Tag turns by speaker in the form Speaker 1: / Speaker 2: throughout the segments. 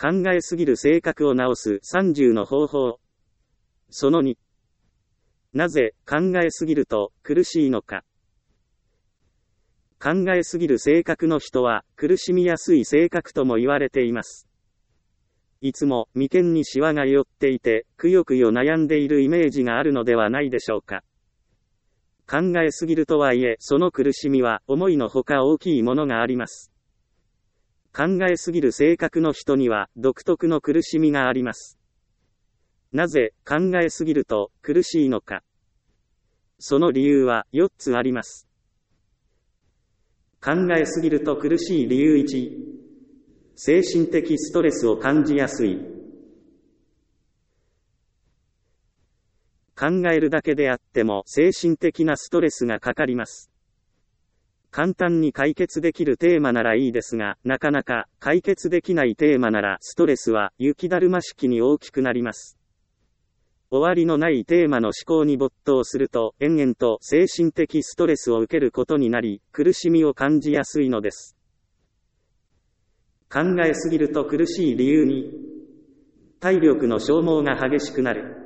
Speaker 1: 考えすぎる性格を直す30の方法。その2。なぜ考えすぎると苦しいのか。考えすぎる性格の人は苦しみやすい性格とも言われています。いつも眉間にシワが寄っていて、くよくよ悩んでいるイメージがあるのではないでしょうか。考えすぎるとはいえ、その苦しみは思いのほか大きいものがあります。考えすぎる性格の人には独特の苦しみがあります。なぜ考えすぎると苦しいのか。その理由は4つあります。考えすぎると苦しい理由1、精神的ストレスを感じやすい。考えるだけであっても精神的なストレスがかかります。簡単に解決できるテーマならいいですが、なかなか解決できないテーマならストレスは雪だるま式に大きくなります。終わりのないテーマの思考に没頭すると延々と精神的ストレスを受けることになり、苦しみを感じやすいのです。考えすぎると苦しい理由に、体力の消耗が激しくなる。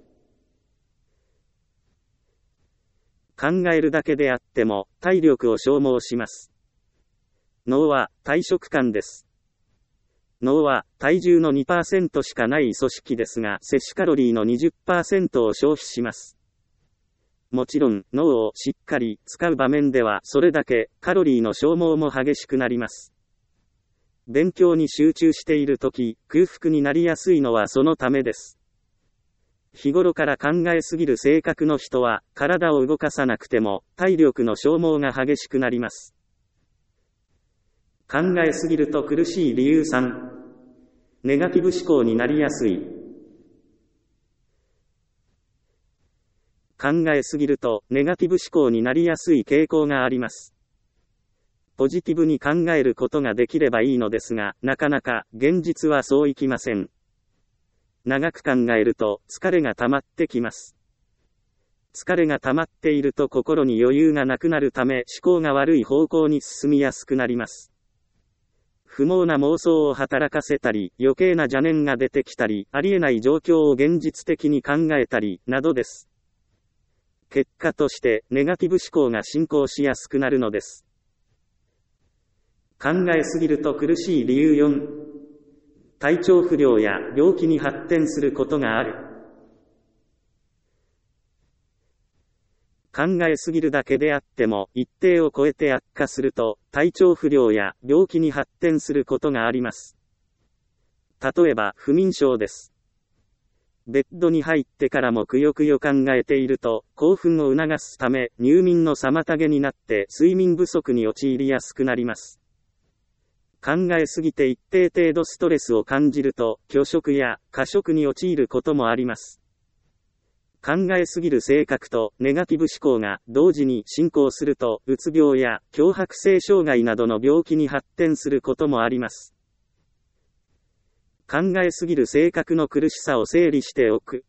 Speaker 1: 考えるだけであっても体力を消耗します。脳は体食管です。脳は体重の 2% しかない組織ですが、摂取カロリーの 20% を消費します。もちろん脳をしっかり使う場面ではそれだけカロリーの消耗も激しくなります。勉強に集中しているとき、空腹になりやすいのはそのためです。日頃から考えすぎる性格の人は、体を動かさなくても、体力の消耗が激しくなります。考えすぎると苦しい理由3、ネガティブ思考になりやすい。考えすぎると、ネガティブ思考になりやすい傾向があります。ポジティブに考えることができればいいのですが、なかなか、現実はそういきません。長く考えると疲れが溜まってきます。疲れが溜まっていると心に余裕がなくなるため思考が悪い方向に進みやすくなります。不毛な妄想を働かせたり、余計な邪念が出てきたり、ありえない状況を現実的に考えたり、などです。結果としてネガティブ思考が進行しやすくなるのです。考えすぎると苦しい理由4、体調不良や病気に発展することがある。考えすぎるだけであっても一定を超えて悪化すると体調不良や病気に発展することがあります。例えば不眠症です。ベッドに入ってからもくよくよ考えていると興奮を促すため入眠の妨げになって睡眠不足に陥りやすくなります。考えすぎて一定程度ストレスを感じると、拒食や過食に陥ることもあります。考えすぎる性格とネガティブ思考が同時に進行すると、うつ病や強迫性障害などの病気に発展することもあります。考えすぎる性格の苦しさを整理しておく。